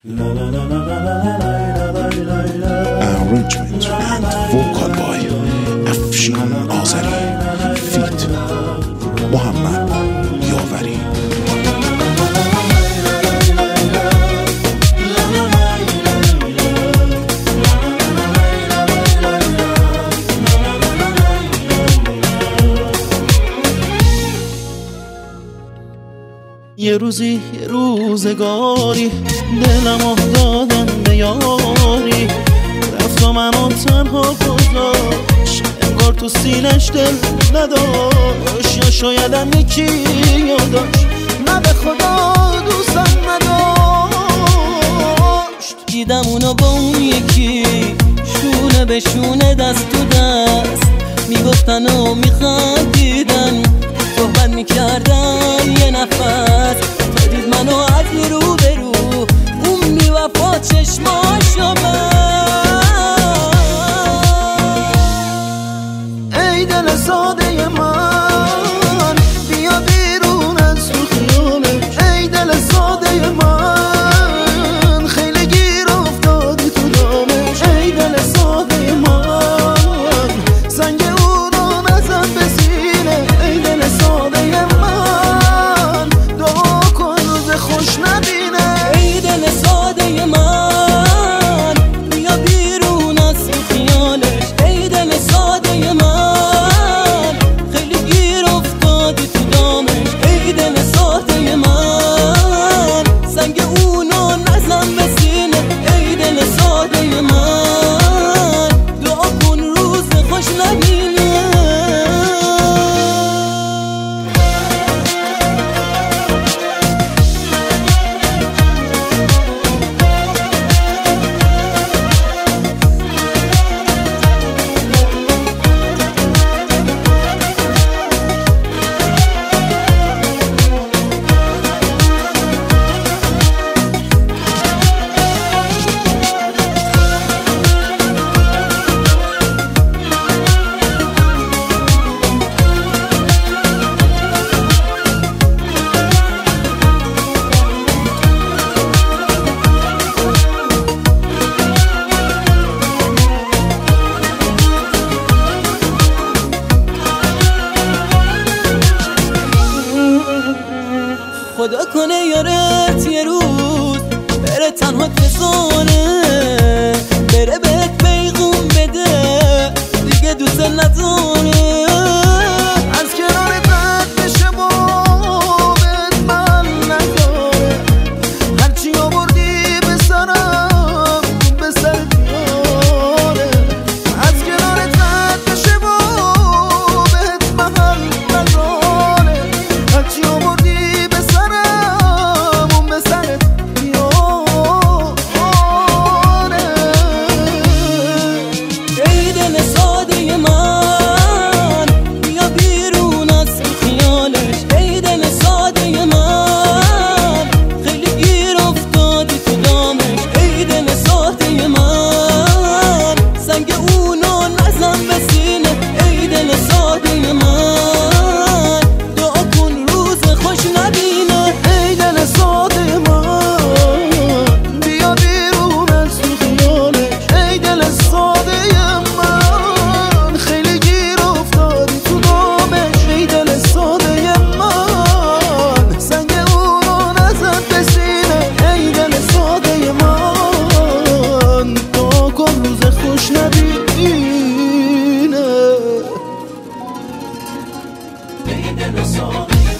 Arrangement and vocal by افشین آذری فیت محمد یاوری. یه روزی یه روزگاری دلمو دادم به یاری، رفت و منو تنها گذاشت، انگار تو سینش دل نداشت، یا شایدم یکی یادش نه به خدا دوستم نداشت. دیدم اونو با اون یکی شونه به شونه دست تو دست میگفتن و میخندیدن، صحبت میکردن یه نفس، تا دید منو از رو به رو اون میوفا چشماشو ای دل ساده من بیا بیرون از تو خیالش، ای دل ساده من خیلی گیر افتادی تو دامش، ای دل ساده من سنگ اونو نزن به سینه، ای دل ساده من دعا کن روز خوش نبینه، ای دل ساده من بیا بیرون از تو خیالش، ای دل ساده من خیلی گیر افتادی تو دامش، ای دل ساده من سنگ اونو نزن به سینه، ای دل ساده من دعا کن روز خوش نبینه. خدا کنه یارت یه روز بره تنها تزانه، بره بهت پیغون بده دیگه دوست نداره، از کنارت رد بشه بابت من نذاره، هرچی آوردی به سرم به سر بیاره، از کنارت رد بشه بابت من نذاره، هرچی آوردی خوش نبینه.